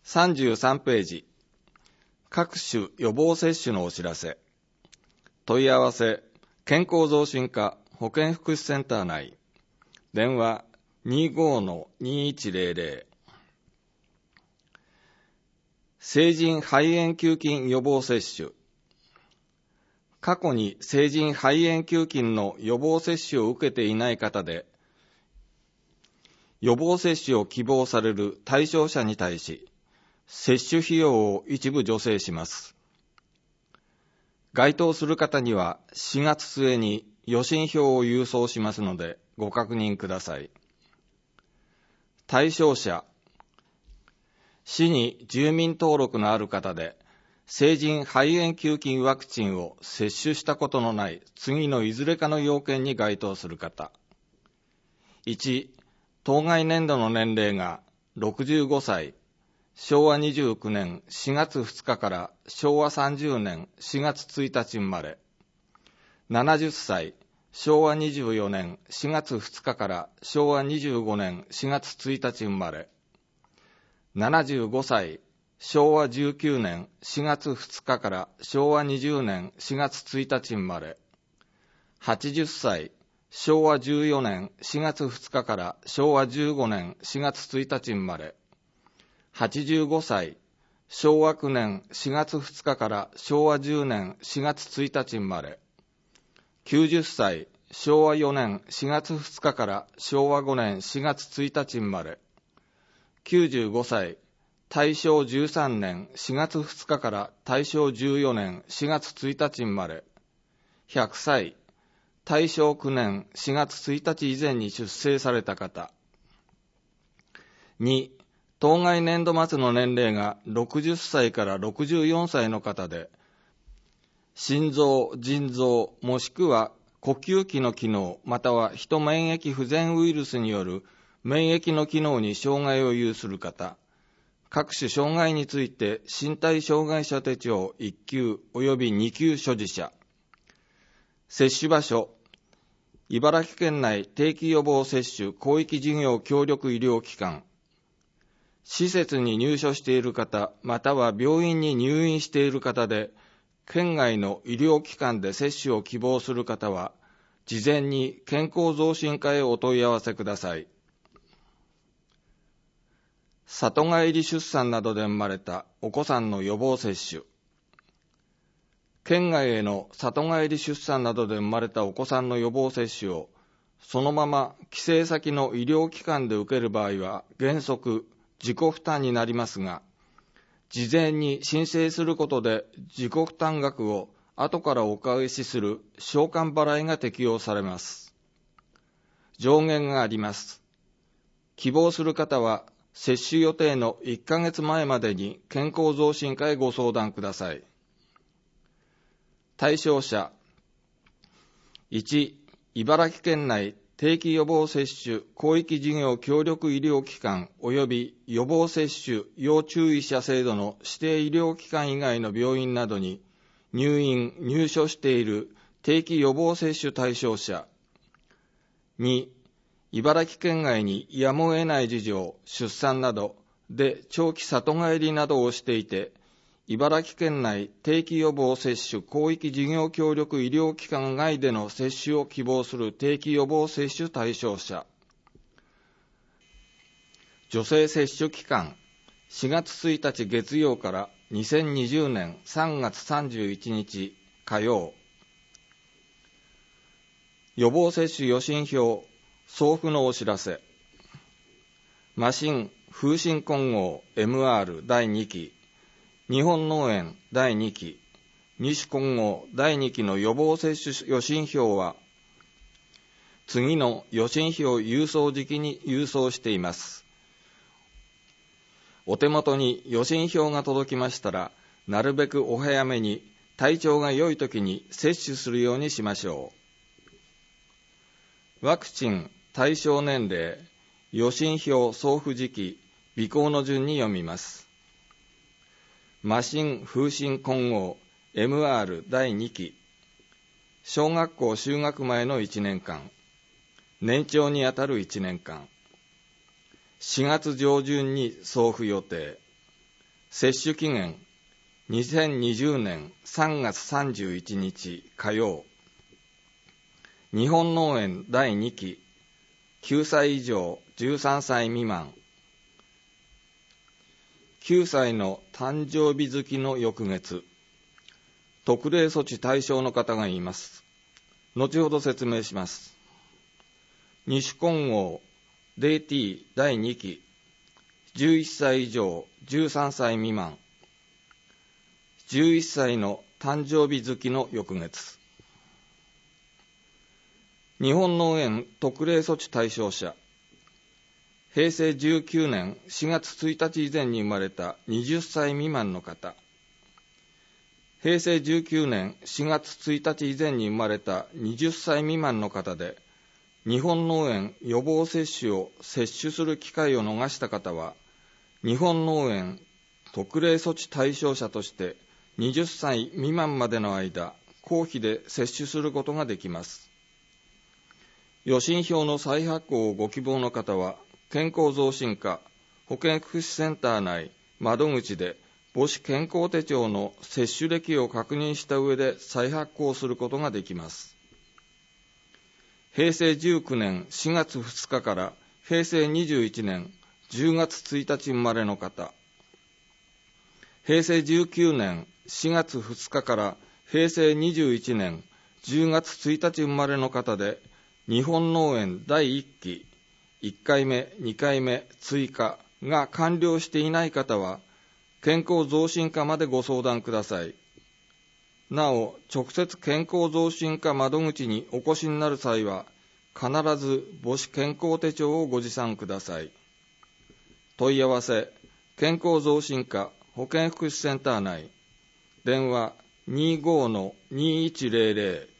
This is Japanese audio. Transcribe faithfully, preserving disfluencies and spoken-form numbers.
さんじゅうさんページ、各種予防接種のお知らせ。問い合わせ、健康増進課保健福祉センター内。電話 にじゅうごのにじゅういちゼロゼロ。成人肺炎球菌予防接種。過去に成人肺炎球菌の予防接種を受けていない方で、予防接種を希望される対象者に対し、接種費用を一部助成します。該当する方にはしがつ末に予診票を郵送しますのでご確認ください。対象者、市に住民登録のある方で、成人肺炎球菌ワクチンを接種したことのない次のいずれかの要件に該当する方。いち、当該年度の年齢がろくじゅうごさい、しょうわにじゅうきゅうねんしがつふつかからしょうわさんじゅうねんしがつついたち生まれ。ななじゅっさい、しょうわにじゅうよねんしがつふつかからしょうわにじゅうごねんしがつついたち生まれ。ななじゅうごさい、しょうわじゅうきゅうねんしがつふつかからしょうわにじゅうねんしがつついたち生まれ。はちじゅっさい、しょうわじゅうよねんしがつふつかからしょうわじゅうごねんしがつついたち生まれ。はちじゅうごさい、しょうわきゅうねんしがつふつかからしょうわじゅうねんしがつついたち生まれ。きゅうじゅっさい、しょうわよねんしがつふつかからしょうわごねんしがつついたち生まれ。きゅうじゅうごさい、大正じゅうさんねんしがつふつかから大正じゅうよねんしがつついたち生まれ。ひゃくさい、大正きゅうねんしがつついたち以前に出生された方。に、当該年度末の年齢がろくじゅっさいからろくじゅうよんさいの方で、心臓、腎臓、もしくは呼吸器の機能、またはヒト免疫不全ウイルスによる免疫の機能に障害を有する方、各種障害について身体障害者手帳いっきゅう及びにきゅう所持者。接種場所、茨城県内定期予防接種広域事業協力医療機関。施設に入所している方、または病院に入院している方で、県外の医療機関で接種を希望する方は、事前に健康増進課へお問い合わせください。里帰り出産などで生まれたお子さんの予防接種。県外への里帰り出産などで生まれたお子さんの予防接種を、そのまま帰省先の医療機関で受ける場合は原則自己負担になりますが、事前に申請することで自己負担額を後からお返しする償還払いが適用されます。上限があります。希望する方は接種予定のいっかげつまえまでに健康増進課へご相談ください。対象者、いち、茨城県内定期予防接種広域事業協力医療機関及び予防接種要注意者制度の指定医療機関以外の病院などに入院・入所している定期予防接種対象者。に、茨城県外にやむを得ない事情、出産などで長期里帰りなどをしていて、茨城県内定期予防接種広域事業協力医療機関外での接種を希望する定期予防接種対象者。女性接種期間、しがつついたち月曜からにせんにじゅうねんさんがつさんじゅういちにち火曜。予防接種予診票送付のお知らせ。麻疹風疹混合 エムアール だいにき、日本脳炎だいにき、二種混合だいにきの予防接種予診票は、次の予診票郵送時期に郵送しています。お手元に予診票が届きましたら、なるべくお早めに体調が良い時に接種するようにしましょう。ワクチン対象年齢、予診票送付時期、備考の順に読みます。麻疹風疹混合 エムアール だいにき、小学校就学前のいちねんかん、年長にあたるいちねんかん、しがつ上旬に送付予定。 接種期限にせんにじゅうねんさんがつさんじゅういちにち火曜。日本脳炎だいにき、きゅうさい以上じゅうさんさい未満。きゅうさいの誕生日月の翌月。特例措置対象の方がいます。後ほど説明します。二種混合 ディーティー だいにき、じゅういっさい以上じゅうさんさい未満。じゅういっさいの誕生日月の翌月。日本脳炎特例措置対象者。へいせいじゅうきゅうねんしがつついたち以前に生まれたはたち未満の方。へいせいじゅうきゅうねんしがつついたち以前に生まれたはたち未満の方で、日本脳炎予防接種を接種する機会を逃した方は、日本脳炎特例措置対象者としてはたち未満までの間、公費で接種することができます。予診票の再発行をご希望の方は、健康増進課保健福祉センター内窓口で母子健康手帳の接種歴を確認した上で再発行することができます。へいせいじゅうきゅうねんしがつふつかからへいせいにじゅういちねんじゅうがつついたち生まれの方。へいせいじゅうきゅうねんしがつふつかからへいせいにじゅういちねんじゅうがつついたち生まれの方で、日本脳炎だいいっき、いっかいめ、にかいめ追加が完了していない方は、健康増進課までご相談ください。なお、直接健康増進課窓口にお越しになる際は、必ず母子健康手帳をご持参ください。問い合わせ、健康増進課保健福祉センター内、電話 にじゅうごのにせんひゃく